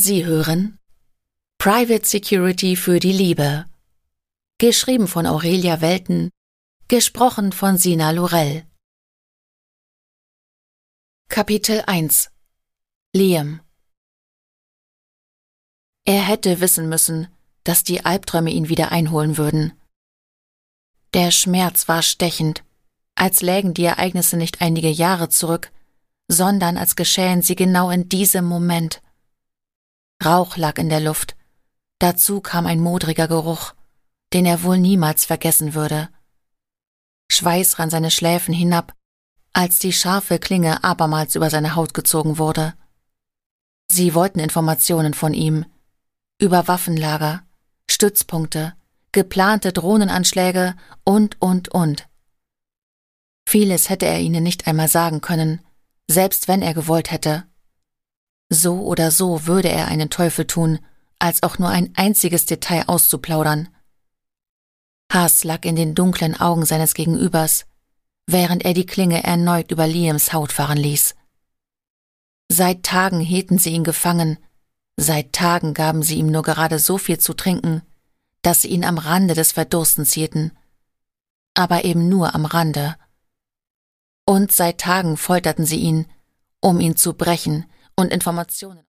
Sie hören Private Security für die Liebe. Geschrieben von Aurelia Welten, gesprochen von Sina Lorell. Kapitel 1 Liam. Er hätte wissen müssen, dass die Albträume ihn wieder einholen würden. Der Schmerz war stechend, als lägen die Ereignisse nicht einige Jahre zurück, sondern als geschähen sie genau in diesem Moment. Rauch lag in der Luft, dazu kam ein modriger Geruch, den er wohl niemals vergessen würde. Schweiß rann seine Schläfen hinab, als die scharfe Klinge abermals über seine Haut gezogen wurde. Sie wollten Informationen von ihm, über Waffenlager, Stützpunkte, geplante Drohnenanschläge und. Vieles hätte er ihnen nicht einmal sagen können, selbst wenn er gewollt hätte. So oder so würde er einen Teufel tun, als auch nur ein einziges Detail auszuplaudern. Hass lag in den dunklen Augen seines Gegenübers, während er die Klinge erneut über Liams Haut fahren ließ. Seit Tagen hielten sie ihn gefangen, seit Tagen gaben sie ihm nur gerade so viel zu trinken, dass sie ihn am Rande des Verdurstens hielten. Aber eben nur am Rande. Und seit Tagen folterten sie ihn, um ihn zu brechen und Informationen